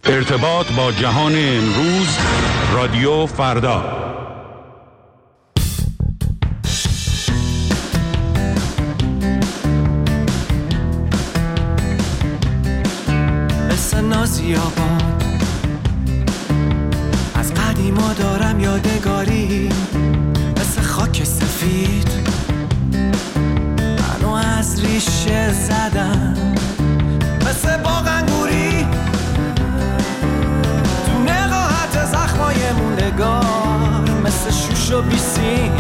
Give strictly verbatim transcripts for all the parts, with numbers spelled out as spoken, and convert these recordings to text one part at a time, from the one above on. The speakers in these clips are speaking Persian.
ارتباط با جهان امروز، رادیو فردا. مثل نازی آباد از قدیما دارم یادگاری، مثل خاک سفید منو از ریشه زدم، مثل باغ انگوری تو نقاهت زخمای موندگار، مثل شوش و بیسیم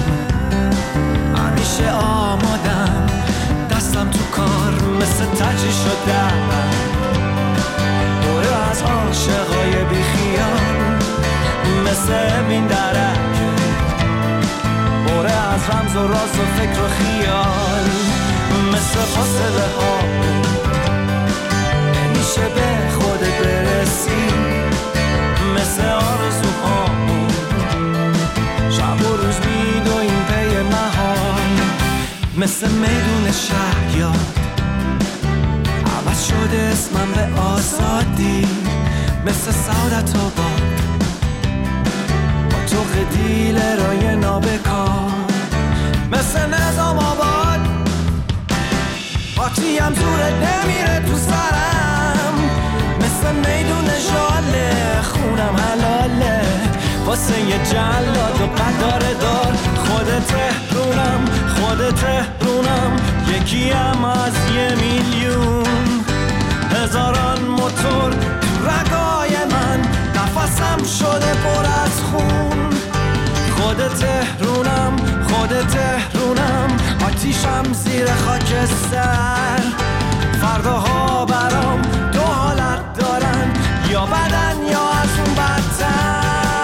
همیشه آمادم، دستم تو کار مثل تجی شدم، دوره از عاشقای بیخیال مثل این درک، دوره از رمز و راز و فکر و خیال، مثل فاصله ها نمیشه به خودت برسی، مثل آرزوها شب و روز میدویم پی محال، مثل میدون شهیاد عوض شده اسمم به آزادی، مثل سعادت آباد با تو دیل رای نابکار، مثل نظام آباد پاتیم زوره نمیره تو سرم، مثل میدون جاله خونم حلاله واسه یه جلاد و قداره دار، خودت تهرونم خودت تهرونم یکیم از یه میلیون، هزاران موتور تو رگای من نفسم شده پر از خون، خودت تهرونم خودت تهرونم آتیشم زیر خاکستر، فرداها برام دو حالت دارن، یا بدن یا از اون بدتر.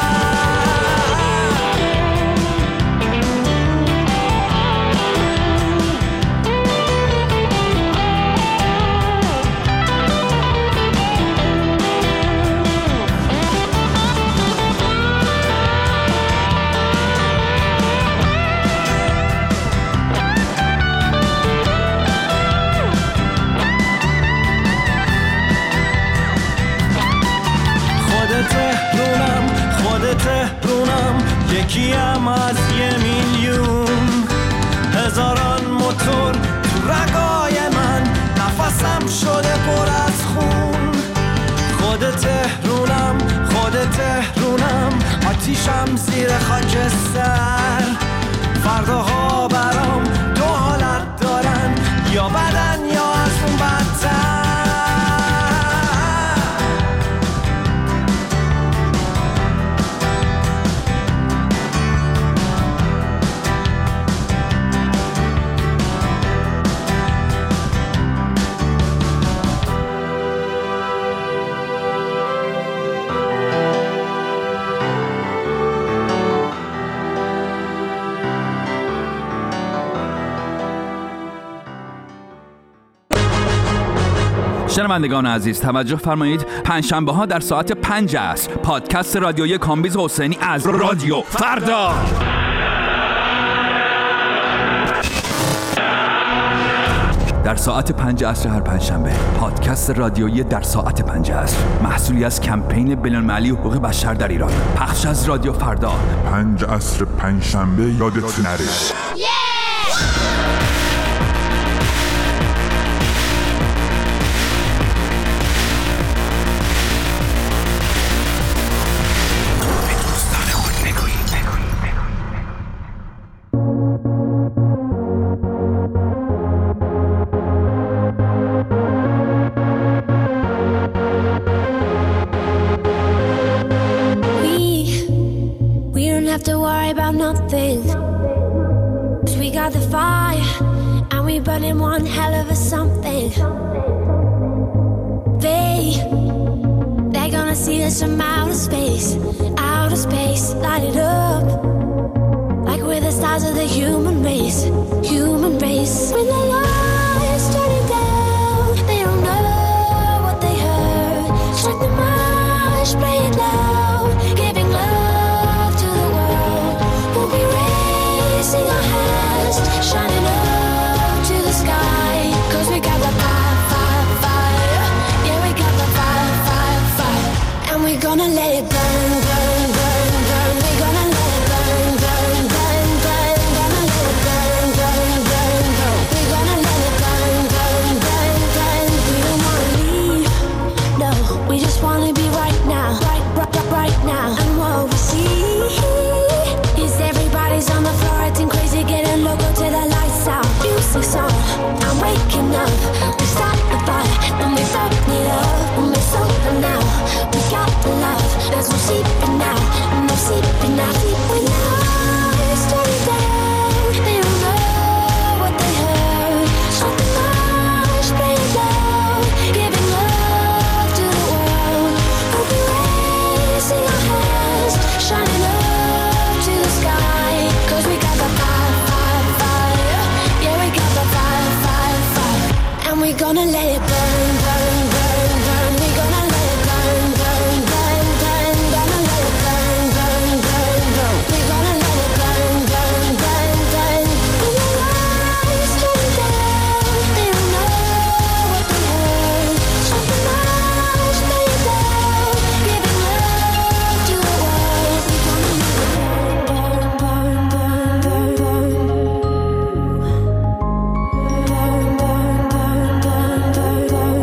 تهرونم خودت تهرونم یکیم از یه میلیون، هزاران موتور تو رگای من نفسم شده پر از خون، خودت تهرونم خودت تهرونم آتیشم زیر خاکستر، فرداها برام دو حالت دارن، یا بدن یا از اون بدتر. شنوندگان عزیز توجه فرمایید، پنجشنبه ها در ساعت پنج عصر پادکست رادیویی کامبیز حسینی از رادیو فردا. در ساعت پنج عصر هر پنجشنبه پادکست رادیویی در ساعت پنج عصر، محصولی از کمپین بین‌المللی حقوق بشر در ایران، پخش از رادیو فردا. پنج عصر پنجشنبه یادت نره. Have to worry about nothing, 'cause we got the fire and we burning one hell of a something. They, they're gonna see us from outer space, outer space, light it up like we're the stars of the human race, human race. When the lights turning down, they don't know what they heard. Strike the march, play it loud, giving love to the world. We'll be raising our hands, shining up to the sky, 'cause we got the fire, fire, fire. Yeah, we got the fire, fire, fire. there's no sleeping now, no sleeping now. When the lights turn down, they don't know what they heard. Shut the lights, play it loud, giving love to the world. We'll be raising our hands, shining up to the sky. 'Cause we got the fire, fire, fire. Yeah, we got the fire, fire, fire. And we're gonna let it burn, burn, burn, burn. We're gonna let it burn, burn, burn, burn. Gonna let it burn, burn, burn, burn. We're gonna let it burn, burn, burn, burn. When the lights turn down, they don't know what they heard. Shut the lights, play it loud, giving love to the world. We're gonna let it burn, burn, burn, burn, burn, burn. Burn, burn, burn, burn, burn, burn.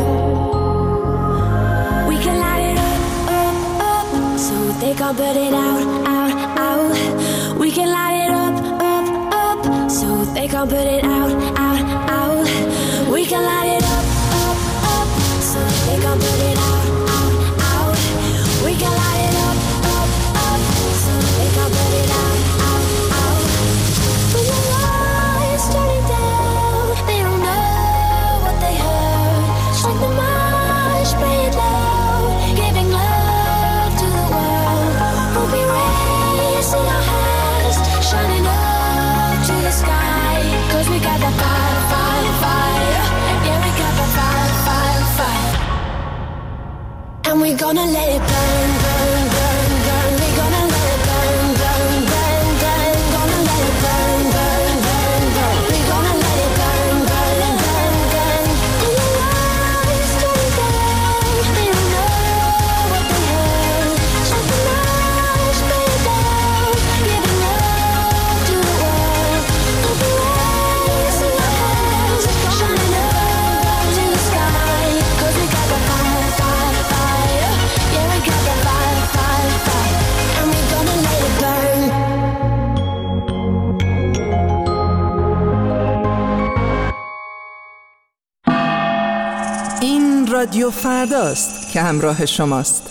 We can light it up, up, up, so they can't put it out, out, out. We can light it up, up, up, so they can't put it out, out, out. We can light it up, up, up, so they can't put it out, out, out. We can light it up, up, up, so they can't put it out, out, out. When the lights turn down, they don't know what they heard. Strike the march, play it loud, giving love to the world. We'll be raising our hands, shining up to the sky. 'Cause we got the fire, fire, fire. Yeah, we got the fire, fire, fire. And we're gonna let it burn, burn, burn, burn. We're gonna let it burn, burn, burn, burn. Gonna let it burn, burn, burn, burn. We're gonna let it burn, burn, burn, burn. And the lights turn down, they don't know what they heard. Shut the lights, play it loud, giving love to the world. We'll be raising our hands, shining up to the sky. 'Cause we got the fire, fire, fire. Yeah, we got the fire, fire, fire. And we're gonna let it burn. این رادیو فرداست که همراه شماست.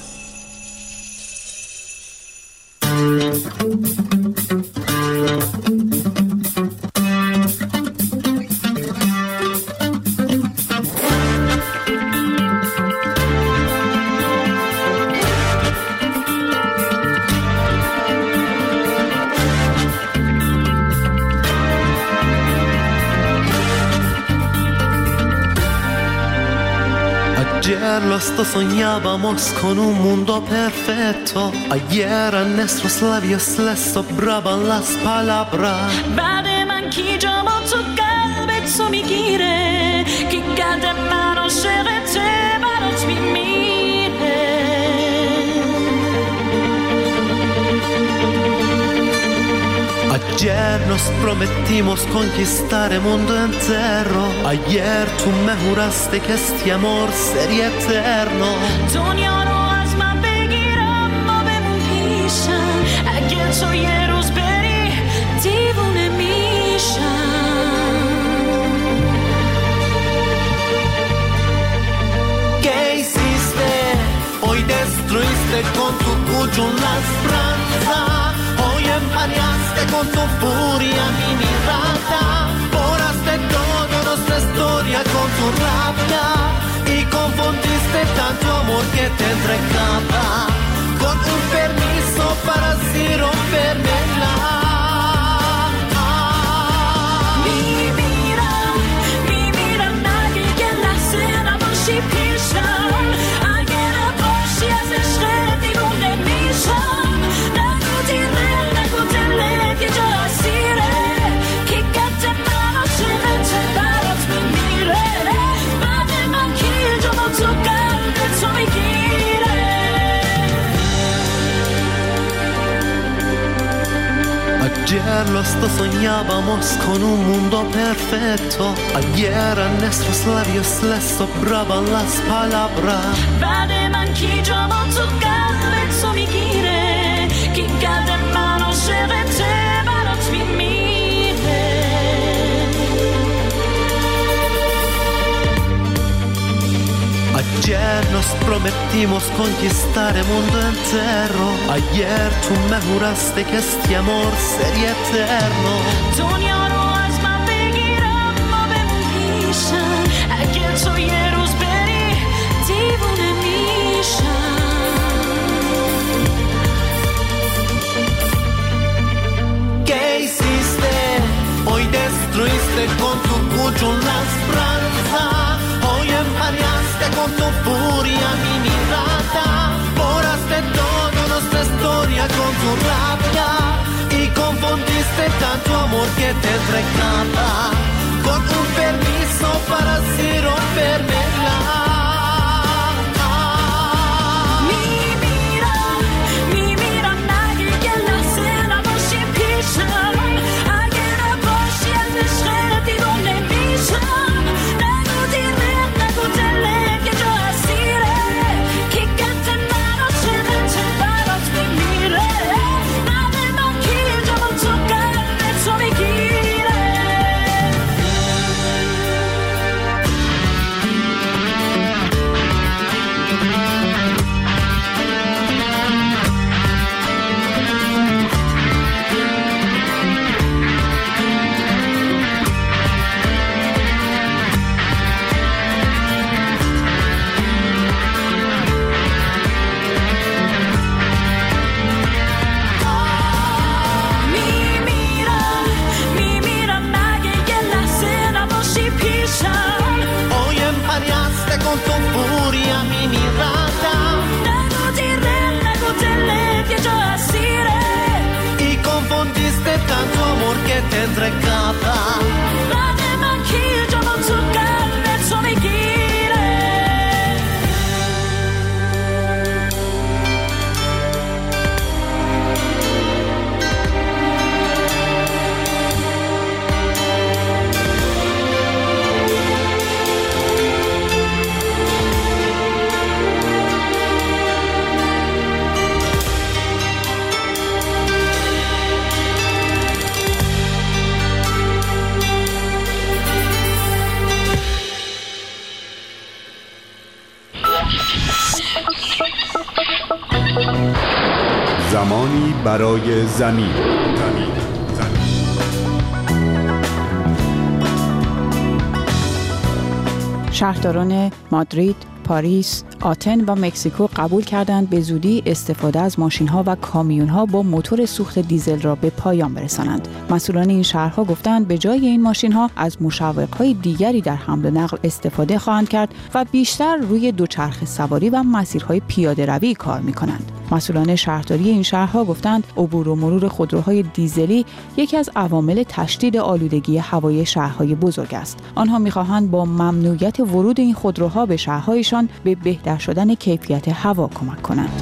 Ayer los dos soñábamos con un mundo perfecto. Ayer a nuestros labios les sobraban las palabras. بعد من کی جا با تو قلبت تو میگیره که قد من عاشقته برات میمیره. Ayer nos prometimos conquistar el mundo entero. Ayer tú me juraste que este amor sería eterno. دنیا رو از من بگیرم ما بمون پیشم. اگه تو یه روز بری دیوونه میشم. ¿Qué hiciste? Hoy destruiste con tu cucho la esperanza. Hoy empañaste con tu furia mi mirada. Borraste toda nuestra historia con tu rabia. Y confundiste tanto amor que te entregaba con un permiso para así rompermela. میمیرم میمیرم نگه لحظه نباشی پیشم. اگه نباشی از عشق دیوونه میشم. نگو دیره نگو دلت یه جا اسیره که قد من عاشقته برات میمیره. بعد من کی جا با تو قلبت تو میگیره. Ayer los dos soñábamos con un mundo perfecto. Ayer a nuestros labios les sobraban las palabras. بعد من کی جا با تو قلبت تو میگیره که قد من عاشقته برات میمیره. Nos prometimos conquistar el mundo entero. Ayer tú me juraste que este amor sería eterno. دنیا رو از من بگیرم ما بمونیشم اگر تو یه روز بری دیوونه میشم. ¿Qué hiciste? Hoy destruiste con tu cucho una esperanza. Hoy empañaste con tu furia mi mirada. Borraste toda nuestra historia con tu rabia. Y confundiste tanto amor que te entregaba con un permiso para así rompermela. Mi mira, mi mira نگی که لحظه نباشی پیشم اگه نباشی از عشق دیوانه میشم. نگو دیره نگو دله که جا اسیره کیکت من عاشقت برات میمیره. بعد من کی جوان تو قلب تو میگیره. میمیرم میمیرم مگه یه لحظه نباشی پیشم. Hoy empañaste con tu furia mi mirada. نگو دیره نگو دله که جا اسیره Y confundiste tanto amor que te entregaba. بعد من کی جوان تو قلب تو میگیره. زمانی برای زمین. شهرداران مادرید، پاریس، آتن و مکزیکو قبول کردند به زودی استفاده از ماشین‌ها و کامیون‌ها با موتور سوخت دیزل را به پایان برسانند. مسئولان این شهرها گفتند به جای این ماشین‌ها از مشوق‌های دیگری در حمل و نقل استفاده خواهند کرد و بیشتر روی دوچرخه سواری و مسیرهای پیاده‌روی کار می‌کنند. مسئولان شهرداری این شهرها گفتند عبور و مرور خودروهای دیزلی یکی از عوامل تشدید آلودگی هوای شهرهای بزرگ است. آنها می‌خواهند با ممنوعیت ورود این خودروها به شهرهایشان به بهتر شدن کیفیت هوا کمک کنند.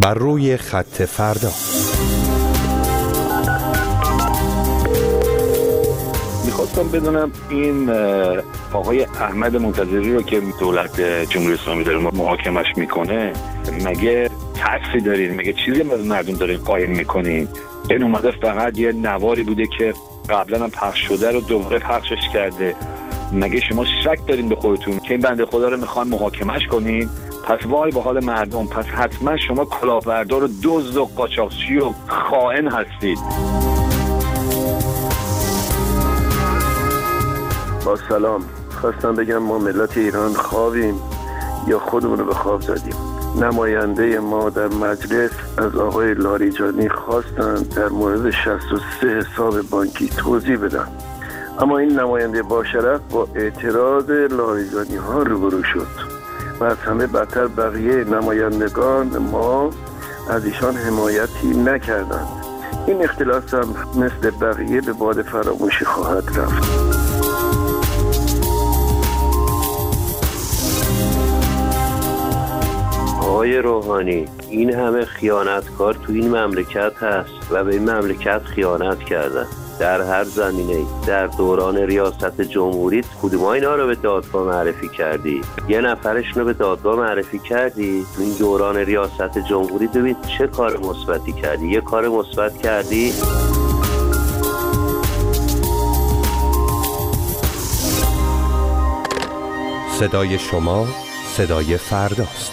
بر روی خط فردا. میخواستم بدونم این آقای احمد منتظری رو که دولت جمهوری اسلامی داره محاکمش میکنه، مگه تأثیری دارین؟ مگه چیزی از مردم دارین قایم میکنین؟ این اومده فقط یه نواری بوده که قبلا هم پخش شده رو دوباره پخشش کرده. مگه شما شک دارین به خودتون که این بنده خدا رو میخوان محاکمش کنین؟ پس وای به حال مردم، پس حتما شما کلاهبردار و دزد و قاچاقچی و خائن هستید. با سلام، خواستم بگم ما ملت ایران خوابیم یا خودمون رو به خواب زدیم. نماینده ما در مجلس از آقای لاریجانی خواستند در مورد شصت و سه حساب بانکی توضیح بدن، اما این نماینده با شرف با اعتراض لاریجانی ها روبرو شد و از همه بدتر بقیه نمایندگان ما از ایشان حمایتی نکردند. این اختلاس هم مثل بقیه به باد فراموشی خواهد رفت. آقای روحانی، این همه خیانتکار تو این مملکت هست و به این مملکت خیانت کردن در هر زمینه. در دوران ریاست جمهوری کدوم اینا رو به دادگاه معرفی کردی؟ یه نفرشون رو به دادگاه معرفی کردی؟ تو این دوران ریاست جمهوری ببین چه کار مثبتی کردی؟ یه کار مثبت کردی؟ صدای شما صدای فرداست.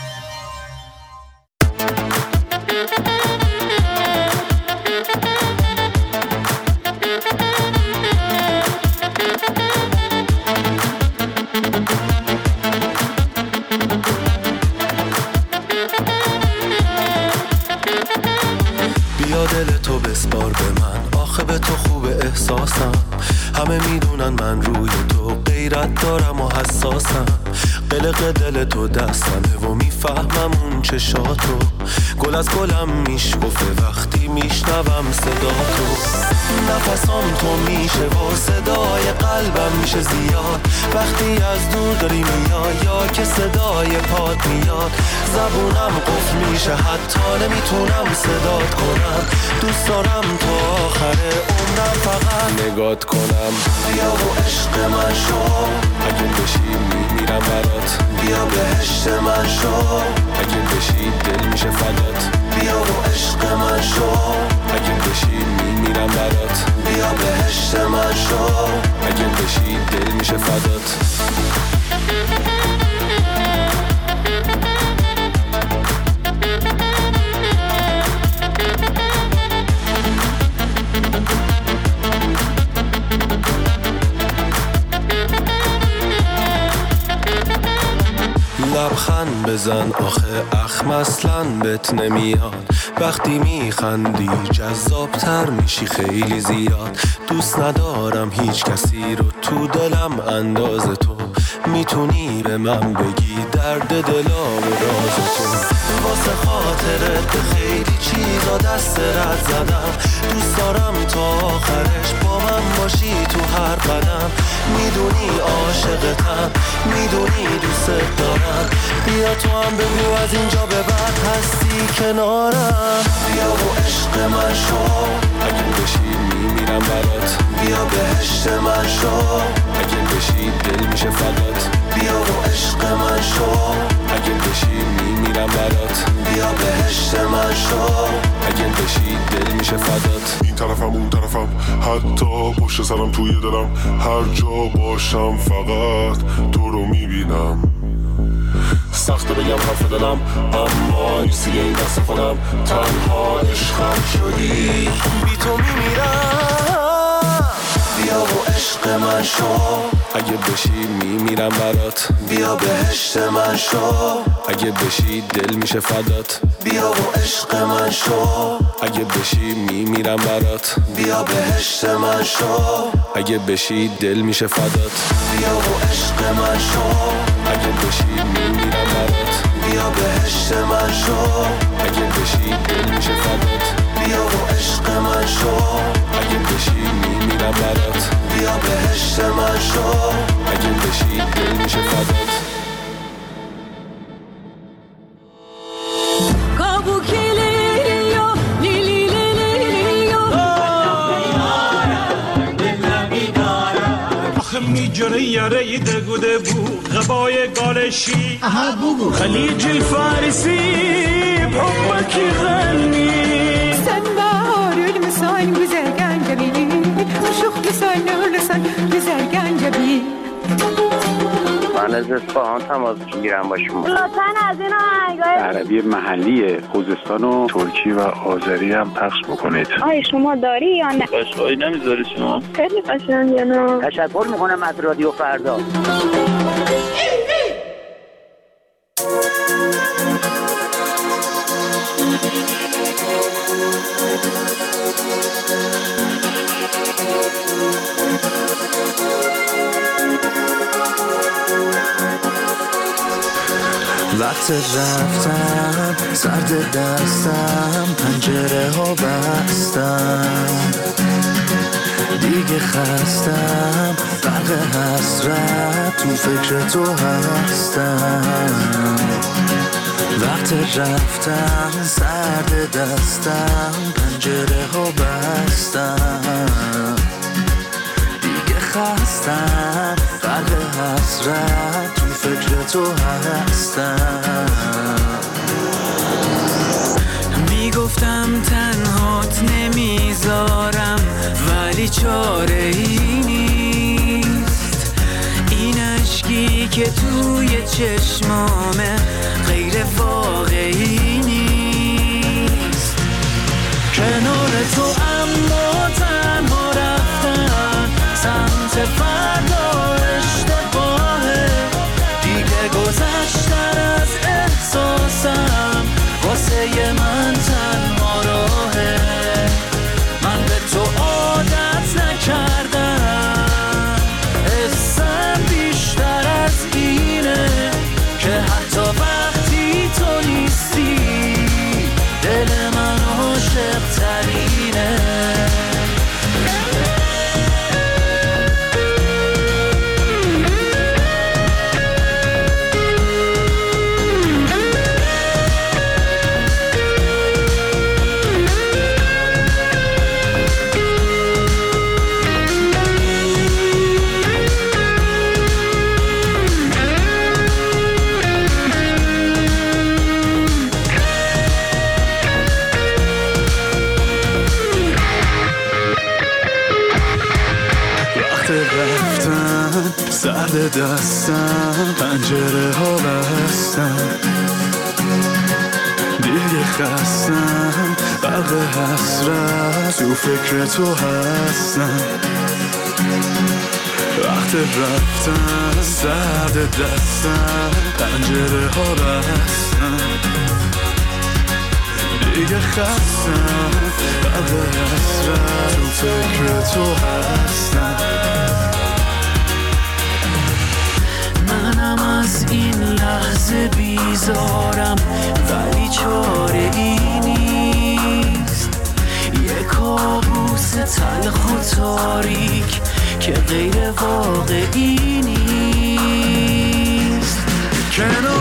بیا دل تو بسپار به من، آخه به تو خوب احساسم. همه میدونن من روی تو غیرت دارم و حساسم. قلق دل تو دستمه و میفهمم اون چشاتو. گل از گلم میشکفه وقتی میشنوم صدا تو. نفسام تو میشه و صدای قلبم میشه زیاد وقتی از دور داری میای یا که صدای پات میاد. زبونم قفل میشه حتی نمیتونم صدات کنم. دوست دارم تا آخر عمرم فقط نگات کنم. بیا و عشق من شو، اگه بشی میمیرم برات. بیا بهشت من شو، اگه بشی دل میشه فدات. بیا و عشق من شو، اگه بشی میمیرم برات. بیا بهشت من شو، اگه بشی دل میشه فدات. لبخند بزن آخه اخم اصلاً بهت نمیاد. وقتی میخندی جذابتر میشی خیلی زیاد. دوست ندارم هیچ کسی رو تو دلم انداز تو. میتونی به من بگی درد دلا و راز تو. واسه خاطرت به خیلی چیزا دست رد زدم. دوست دارم تا آخرش با من باشی تو هر قدم. میدونی عاشقتم، میدونی دوست دارم. بیا تو هم بگو از اینجا به بعد هستی کنارم. بیا و عشق من شو، اگه بشی میمیرم برات. بیا بهشت من شو، اگه بشی دل میشه فدات. بیا و عشق من شو، اگه بشی میمیرم برات. بیا بهشت من شو، اگه بشی دل میشه فدات. این طرفم اون طرفم حتی پشت سرم توی دلم. هر جا باشم فقط تو رو میبینم. سخته بگم حرف دلم اما نیستی این دست خودم. تنها عشقم شدی، بی تو میمیرم. بیا و عشق من شو، اگه بشی میمیرم برات. بیا بهشت من شو، اگه بشی دل میشه فدات. بیا و عشق من شو، اگه بشی میمیرم برات. بیا بهشت من شو، اگه بشی دل میشه فدات. بیا و عشق من شو، اگه بشی میمیرم برات. بیا بهشت من شو، اگه بشی دل میشه فدات. بیا و عشق من شو، اگه بشی میمیرم برات. بیا بهشت من شو، اگه بشی دل میشه فدات. کابوکی میجره یاره دگوده بو غبای گالشی اها بوگو خلیج الفارسي بحبك يغني سنبار المسان بزرگان جبی شوخ لسان لسان بزرگان جبی من از اصفهان تماس میگیرم با شما. لطفاً از این آهنگای عربی محلی خوزستان و ترکی و آذری هم پخش بکنید. آیا شما داری یا نه؟ قشقایی نمیذاری شما؟ خیلی قشنگه نه. تشکر میکنم از رادیو فردا. وقت رفتن سرد دستم پنجره ها بستم دیگه خستم غرق حسرت تو فکر تو هستم وقت رفتن سرد دستم پنجره ها بستم دیگه خستم غرق حسرت تو فکر تو هستم میگفتم تنهات نمیذارم ولی چاره ای نیست این عشقی که توی چشمامه غیر واقعی نیست کنار تو اما تنها رفتن سمت فردا اشتباهه دیگه گذشتن از احساسم واسه من تنها راهه من به تو عادت نکردم حسم بیشتر از اینه که حتی وقتی تو نیستی دل من عاشق ترینه سرد دستم پنجره ها بستم دیگه خستم غرق حسرت تو فکر تو هستم وقت رفتن سرد دستم پنجره ها بستم دیگه خستم غرق حسرت تو فکر تو هستم منم از این لحظه بیزارم ولی چاره ای نیست یه کابوس تلخ و تاریک که غیر واقعی نیست کنار